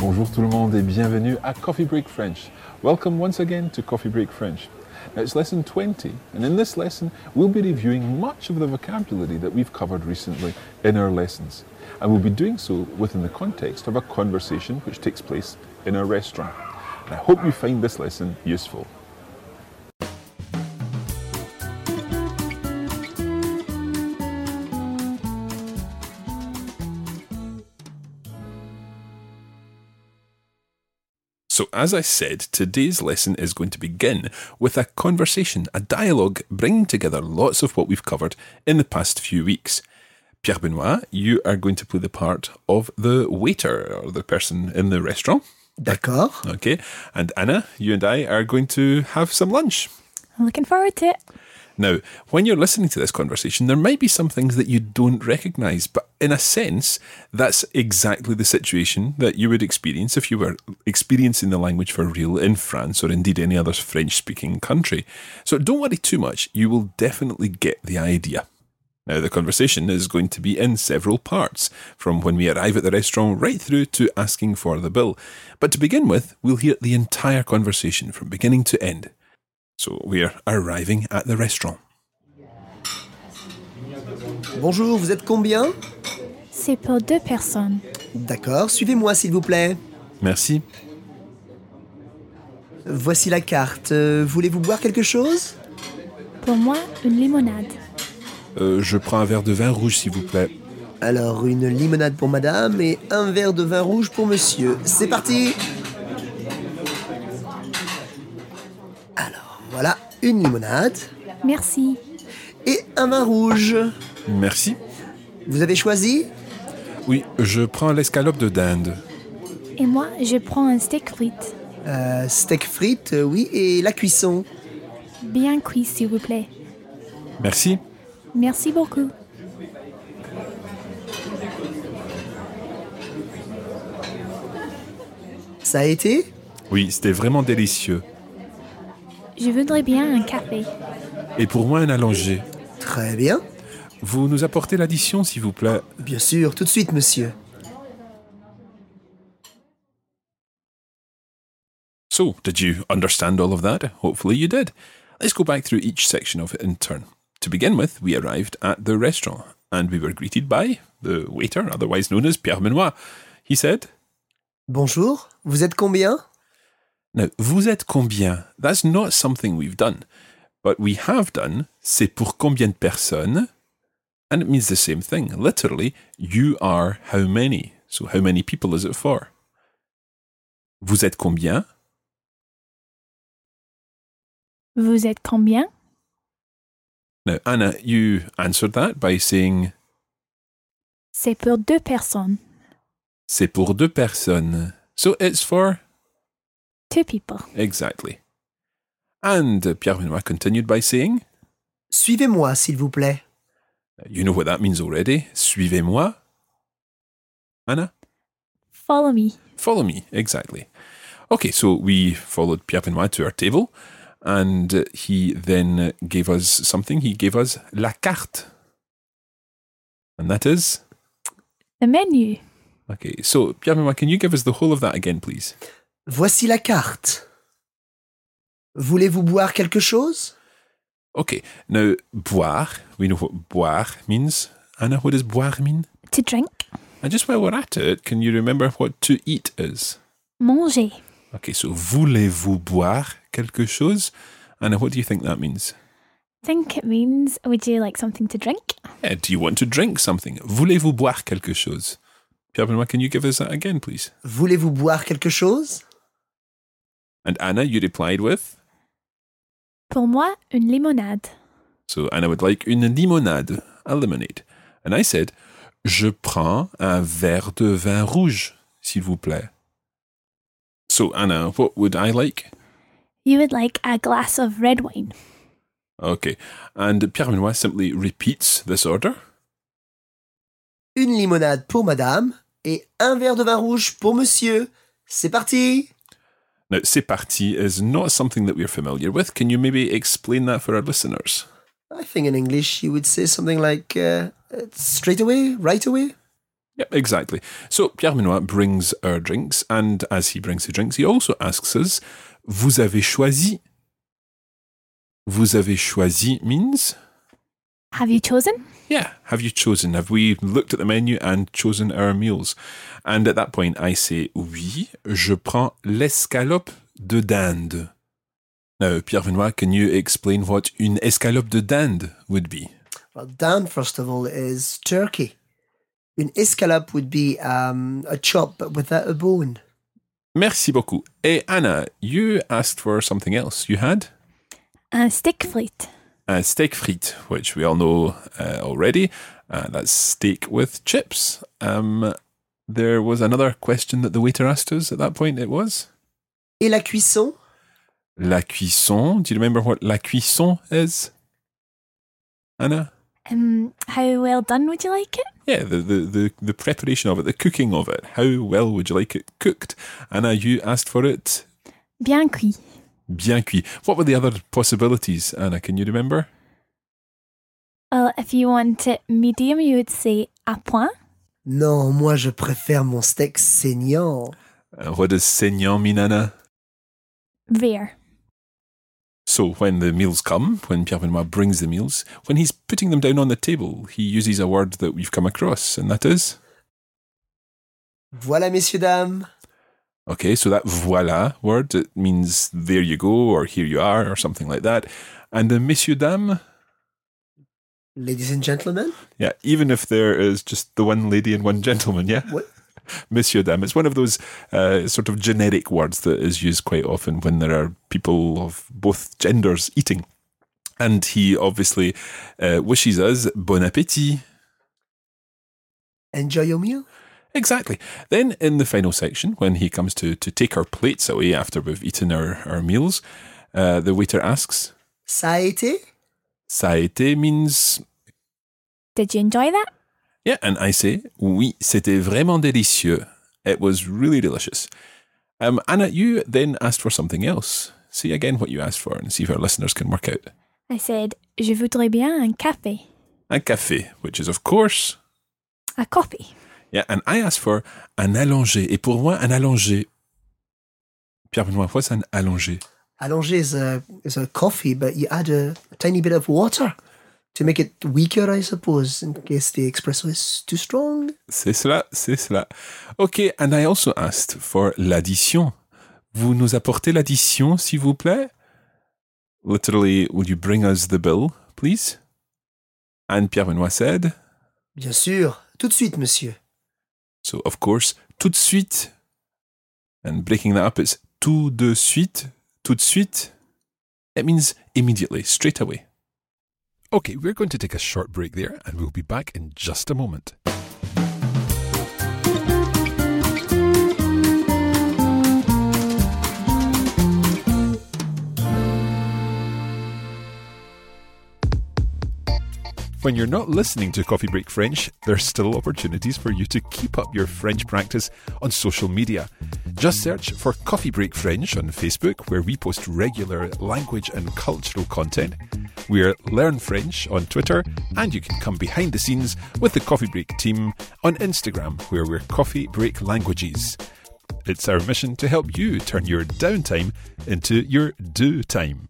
Bonjour tout le monde et bienvenue à Coffee Break French. Welcome once again to Coffee Break French. Now it's lesson 20, and in this lesson we'll be reviewing much of the vocabulary that we've covered recently in our lessons. And we'll be doing so within the context of a conversation which takes place in a restaurant. And I hope you find this lesson useful. So as I said, today's lesson is going to begin with a conversation, a dialogue, bringing together lots of what we've covered in the past few weeks. Pierre Benoit, you are going to play the part of the waiter, or the person in the restaurant. D'accord. Okay. And Anna, you and I are going to have some lunch. I'm looking forward to it. Now, when you're listening to this conversation, there might be some things that you don't recognise, but in a sense, that's exactly the situation that you would experience if you were experiencing the language for real in France or indeed any other French-speaking country. So don't worry too much, you will definitely get the idea. Now, the conversation is going to be in several parts, from when we arrive at the restaurant right through to asking for the bill. But to begin with, we'll hear the entire conversation from beginning to end. So we're arriving at the restaurant. Bonjour, vous êtes combien? C'est pour 2 personnes. D'accord, suivez-moi s'il vous plaît. Merci. Voici la carte. Voulez-vous boire quelque chose? Pour moi, une limonade. Je prends un verre de vin rouge, s'il vous plaît. Alors, une limonade pour madame et un verre de vin rouge pour monsieur. C'est parti! Alors, voilà, une limonade Merci. et un vin rouge. Merci. Vous avez choisi? Oui, je prends l'escalope de dinde. Et moi, je prends un steak frites. Steak frites, oui, et la cuisson. Bien cuit, s'il vous plaît. Merci. Merci beaucoup. Ça a été? Oui, c'était vraiment délicieux. Je voudrais bien un café. Et pour moi, un allongé. Très bien. Vous nous apportez l'addition, s'il vous plaît. Bien sûr, tout de suite, monsieur. So, did you understand all of that? Hopefully you did. Let's go back through each section of it in turn. To begin with, we arrived at the restaurant, and we were greeted by the waiter, otherwise known as Pierre Benoit. He said, Bonjour, vous êtes combien? Now, vous êtes combien? That's not something we've done. But we have done, c'est pour combien de personnes? And it means the same thing. Literally, you are how many? So how many people is it for? Vous êtes combien? Vous êtes combien? Now, Anna, you answered that by saying, C'est pour 2 personnes. c'est pour 2 personnes. So it's for? 2 people. Exactly. And Pierre Benoit continued by saying, Suivez-moi, s'il vous plaît. you know what that means already. Suivez-moi. Anna? Follow me. Follow me, exactly. Okay, so we followed Pierre Benoit to our table, and he then gave us something. He gave us la carte. And that is? The menu. Okay, so Pierre Benoit, can you give us the whole of that again, please? Voici la carte. Voulez-vous boire quelque chose? Okay, now, boire, we know what boire means. Anna, what does boire mean? To drink. And just while we're at it, can you remember what to eat is? Manger. Okay, so voulez-vous boire quelque chose? Anna, what do you think that means? I think it means, would you like something to drink? Yeah, do you want to drink something? Voulez-vous boire quelque chose? Pierre Benoit, can you give us that again, please? Voulez-vous boire quelque chose? And Anna, you replied with? Pour moi, une limonade. So Anna would like une limonade, a lemonade. And I said, je prends un verre de vin rouge, s'il vous plaît. So Anna, what would I like? You would like a glass of red wine. Okay. And Pierre Benoit simply repeats this order. Une limonade pour madame et un verre de vin rouge pour monsieur. C'est parti! Now, c'est parti is not something that we're familiar with. Can you maybe explain that for our listeners? I think in English you would say something like straight away, right away. Yep, exactly. So Pierre Benoit brings our drinks, and as he brings the drinks, he also asks us, Vous avez choisi? Vous avez choisi means? Have you chosen? Yeah, have you chosen? Have we looked at the menu and chosen our meals? And at that point, I say, Oui, je prends l'escalope de dinde. Now, Pierre Benoit, can you explain what une escalope de dinde would be? Well, dinde, first of all, is turkey. Une escalope would be a chop but without a bone. Merci beaucoup. Et Anna, you asked for something else. You had? Un steak frite. Steak frites, which we all know already. That's steak with chips. There was another question that the waiter asked us at that point. It was? Et la cuisson? La cuisson. Do you remember what la cuisson is? Anna? How well done would you like it? Yeah, the preparation of it, the cooking of it. How well would you like it cooked? Anna, you asked for it? Bien cuit. Bien cuit. What were the other possibilities, Anna? Can you remember? Well, if you want it medium, you would say à point. Non, moi je préfère mon steak saignant. What does saignant mean, Anna? Rare. So when the meals come, when Pierre Benoit brings the meals, when he's putting them down on the table, he uses a word that we've come across, and that is? Voilà, messieurs, dames. Okay, so that voilà word, it means there you go, or here you are, or something like that. And the messieurs, dames? Ladies and gentlemen. Yeah, even if there is just the one lady and one gentleman, yeah? What? Monsieur, dame. It's one of those sort of generic words that is used quite often when there are people of both genders eating. And he obviously wishes us bon appétit. Enjoy your meal. Exactly. Then in the final section, when he comes to take our plates away after we've eaten our meals, the waiter asks, Ça a été? Ça a été means... Did you enjoy that? Yeah, and I say, oui, c'était vraiment délicieux. It was really delicious. Anna, you then asked for something else. See again what you asked for and see if our listeners can work out. I said, je voudrais bien un café. Un café, which is, of course... A coffee. Yeah, and I asked for un allongé. Et pour moi, un allongé... Pierre Benoit, what's an allongé? Allongé is a coffee, but you add a tiny bit of water to make it weaker, I suppose, in case the espresso is too strong. C'est cela, c'est cela. Okay, and I also asked for l'addition. Vous nous apportez l'addition, s'il vous plaît? Literally, would you bring us the bill, please? And Pierre Benoit said... Bien sûr, tout de suite, monsieur. So, of course, tout de suite. And breaking that up, it's tout de suite, tout de suite. It means immediately, straight away. Okay, we're going to take a short break there, and we'll be back in just a moment. When you're not listening to Coffee Break French, there's still opportunities for you to keep up your French practice on social media. Just search for Coffee Break French on Facebook, where we post regular language and cultural content. We're Learn French on Twitter, and you can come behind the scenes with the Coffee Break team on Instagram, where we're Coffee Break Languages. It's our mission to help you turn your downtime into your do time.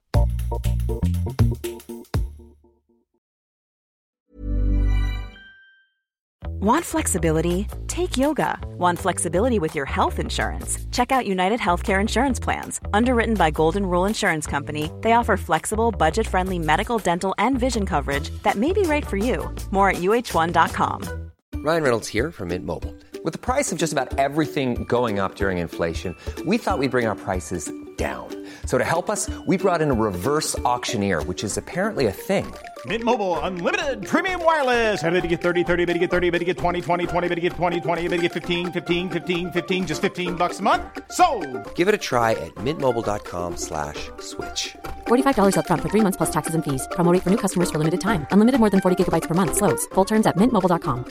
Want flexibility? Take yoga. Want flexibility with your health insurance? Check out United Healthcare Insurance Plans. Underwritten by Golden Rule Insurance Company, they offer flexible, budget-friendly medical, dental, and vision coverage that may be right for you. More at uh1.com. Ryan Reynolds here from Mint Mobile. With the price of just about everything going up during inflation, we thought we'd bring our prices down. So to help us, we brought in a reverse auctioneer, which is apparently a thing. Mint Mobile Unlimited Premium Wireless. How to get 30, 30, bit to get 30, bit to get 20, 20, 20, bit to get 20, 20, bit to get 15, 15, 15, 15, just $15 a month? Sold! Give it a try at mintmobile.com/switch. $45 up front for 3 months plus taxes and fees. Promo rate for new customers for limited time. Unlimited more than 40 gigabytes per month. Slows full terms at mintmobile.com.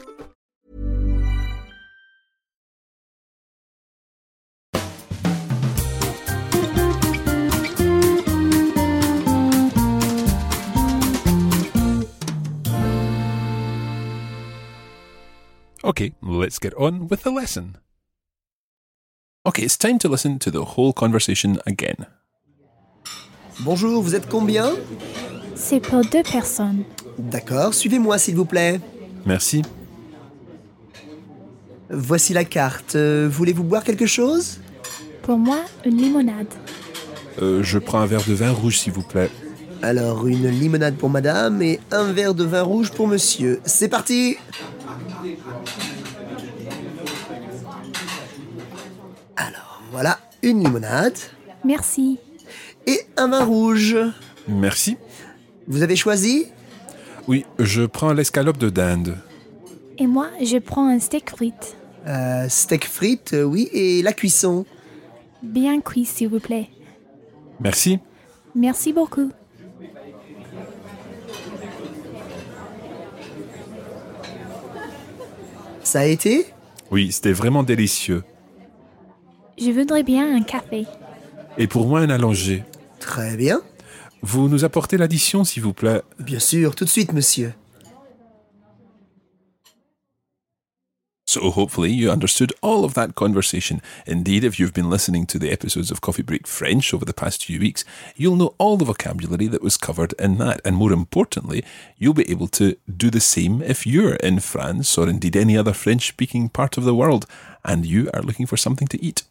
Okay, let's get on with the lesson. Okay, it's time to listen to the whole conversation again. Bonjour, vous êtes combien? C'est pour 2 personnes. D'accord, suivez-moi s'il vous plaît. Merci. Voici la carte. Voulez-vous boire quelque chose? Pour moi, une limonade. Je prends un verre de vin rouge, s'il vous plaît. Alors, une limonade pour madame et un verre de vin rouge pour monsieur. C'est parti! Alors, voilà, une limonade Merci. et un vin rouge. Merci. Vous avez choisi? Oui, je prends l'escalope de dinde. Et moi, je prends un steak frites. Steak frites, oui, et la cuisson. Bien cuit, s'il vous plaît. Merci. Merci beaucoup. Ça a été? Oui, c'était vraiment délicieux. Je voudrais bien un café. Et pour moi, un allongé. Très bien. Vous nous apportez l'addition, s'il vous plaît. Bien sûr, tout de suite, monsieur. So hopefully you understood all of that conversation. Indeed, if you've been listening to the episodes of Coffee Break French over the past few weeks, you'll know all the vocabulary that was covered in that. And more importantly, you'll be able to do the same if you're in France or indeed any other French-speaking part of the world and you are looking for something to eat.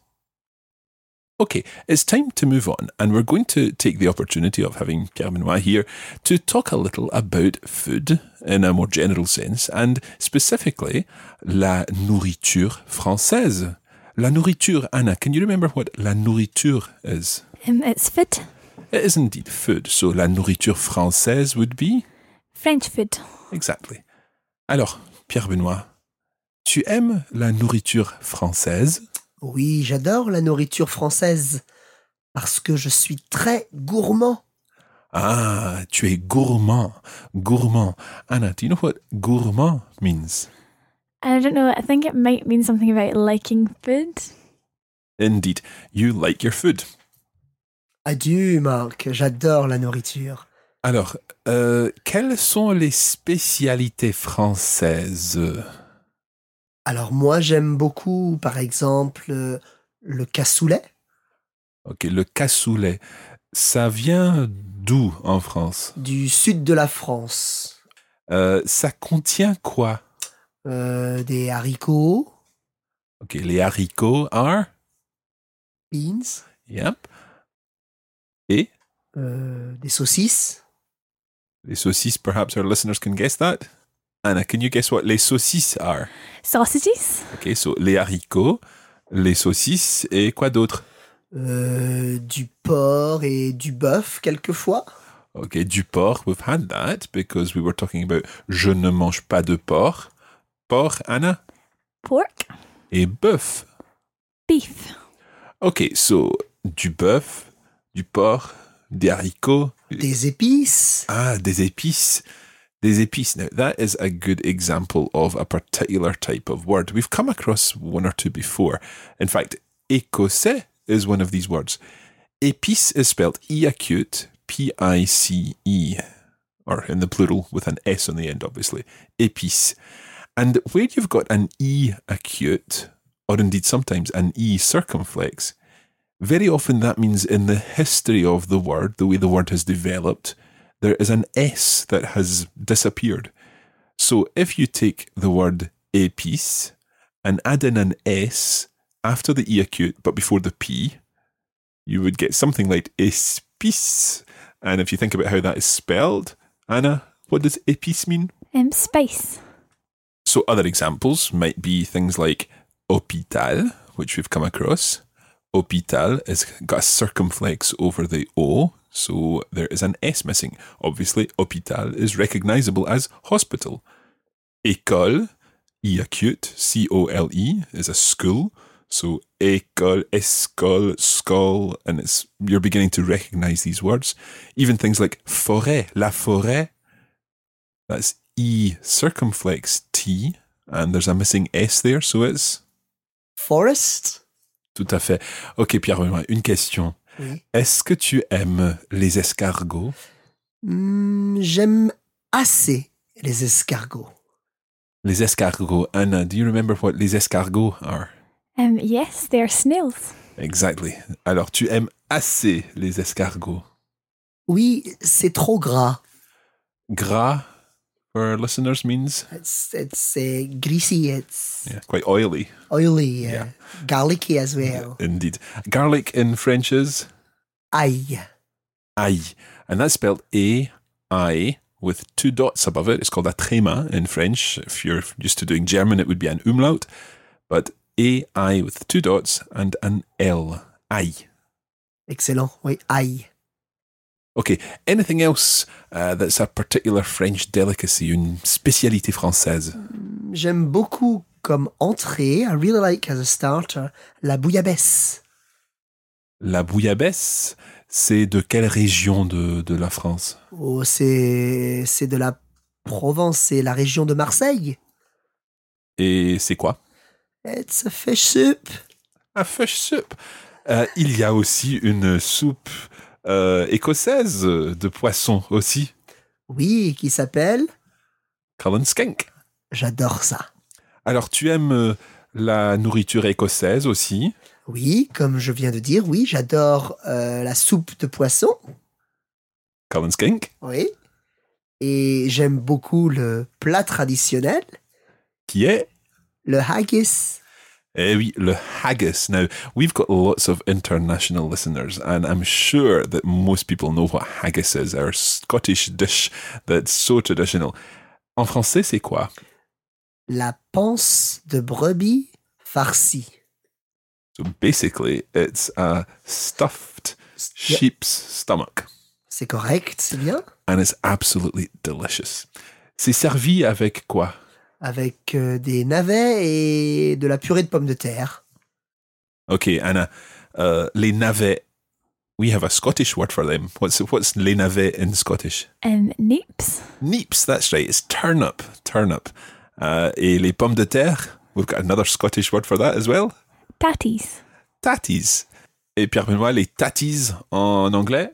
Okay, it's time to move on, and we're going to take the opportunity of having Pierre Benoit here to talk a little about food in a more general sense, and specifically, la nourriture française. La nourriture, Anna, can you remember what la nourriture is? It's food. It is indeed food, so la nourriture française would be? French food. Exactly. Alors, Pierre Benoit, tu aimes la nourriture française? Oui, j'adore la nourriture française parce que je suis très gourmand. Ah, tu es gourmand. Gourmand. Anna, do you know what gourmand means? I don't know, I think it might mean something about liking food. Indeed, you like your food. Adieu, Marc, j'adore la nourriture. Alors, quelles sont les spécialités françaises? Alors moi, j'aime beaucoup, par exemple, le cassoulet. Ok, le cassoulet. Ça vient d'où en France? Du sud de la France. Ça contient quoi? Des haricots. Ok, les haricots are? Beans. Yep. Et? Des saucisses. Les saucisses, perhaps our listeners can guess that. Anna, can you guess what les saucisses are? Sausages? Ok, so les haricots, les saucisses et quoi d'autre? Du porc et du bœuf, quelquefois. Ok, du porc, we've had that because we were talking about je ne mange pas de porc. Porc, Anna? Pork? Et bœuf. Beef. Ok, so du bœuf, du porc, des haricots. Des épices. Ah, des épices. Des épices. Now, that is a good example of a particular type of word. We've come across one or two before. In fact, écossais is one of these words. Épice is spelled E-acute, P-I-C-E, or in the plural with an S on the end, obviously. Épice. And where you've got an E-acute, or indeed sometimes an E-circumflex, very often that means in the history of the word, the way the word has developed, there is an S that has disappeared. So if you take the word épice and add in an S after the E acute but before the P, you would get something like épice. And if you think about how that is spelled, Anna, what does épice mean? Spice. So other examples might be things like hôpital, which we've come across. Hôpital has got a circumflex over the O, so there is an S missing. Obviously, hôpital is recognizable as hospital. École, E acute, C-O-L-E, is a school. So école, escole, skull, and you're beginning to recognize these words. Even things like forêt, la forêt, that's E circumflex T, and there's a missing S there, so it's... Forest. Tout à fait. Ok, Pierre, une question. Oui. Est-ce que tu aimes les escargots? J'aime assez les escargots. Les escargots. Anna, do you remember what les escargots are? Yes, they're snails. Exactly. Alors, tu aimes assez les escargots. Oui, c'est trop gras. Gras, for our listeners, means It's greasy, it's quite oily. oily, Yeah. garlicky as well. Indeed. Garlic in French is Ail. ail. And that's spelled A-I with 2 dots above it. It's called a tréma in French. If you're used to doing German, it would be an umlaut. But A-I with 2 dots and an L. Ail. Excellent, oui, ail. Okay, anything else that's a particular French delicacy, une spécialité française? J'aime beaucoup comme entrée, I really like as a starter, la bouillabaisse. La bouillabaisse, c'est de quelle région de la France? Oh, c'est de la Provence, c'est la région de Marseille. Et c'est quoi? It's a fish soup. Un fish soup. Il y a aussi une soupe écossaise de poisson aussi. Oui, qui s'appelle... Cullen skink. J'adore ça. Alors, tu aimes la nourriture écossaise aussi? Oui, comme je viens de dire, oui, j'adore la soupe de poisson. Cullen skink. Oui. Et j'aime beaucoup le plat traditionnel, Qui est? le haggis. Eh oui, le haggis. Now, we've got lots of international listeners, and I'm sure that most people know what haggis is, our Scottish dish that's so traditional. En français, c'est quoi? La panse de brebis farcie. So basically, it's a stuffed sheep's stomach, C'est correct, c'est bien. and it's absolutely delicious. C'est servi avec quoi? Avec des navets et de la purée de pommes de terre. Okay, Anna, les navets. We have a Scottish word for them. What's les navets in Scottish? Neeps. Neeps, that's right. It's turnip. Et les pommes de terre, we've got another Scottish word for that as well. Tatties. Tatties. Et Pierre-Benoît, les tatties en anglais?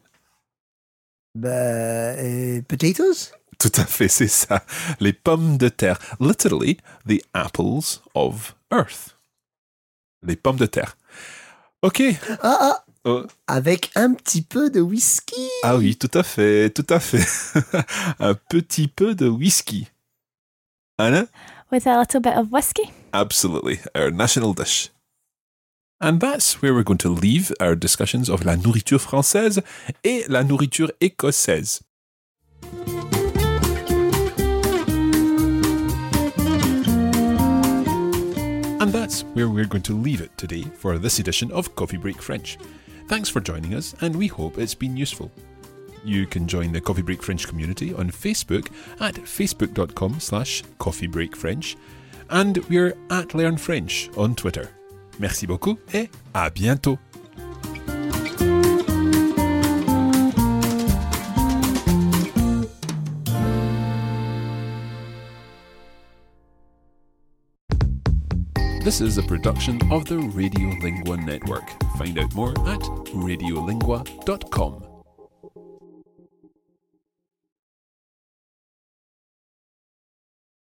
Potatoes? Tout à fait, c'est ça. Les pommes de terre. Literally, the apples of earth. Les pommes de terre. OK. Oh. Avec un petit peu de whisky. Ah oui, tout à fait. Un petit peu de whisky. Anna? With a little bit of whiskey. Absolutely, our national dish. And that's where we're going to leave our discussions of la nourriture française et la nourriture écossaise. And that's where we're going to leave it today for this edition of Coffee Break French. Thanks for joining us, and we hope it's been useful. You can join the Coffee Break French community on Facebook at facebook.com/coffeebreakfrench, and we're at Learn French on Twitter. Merci beaucoup et à bientôt. This is a production of the Radiolingua Network. Find out more at radiolingua.com.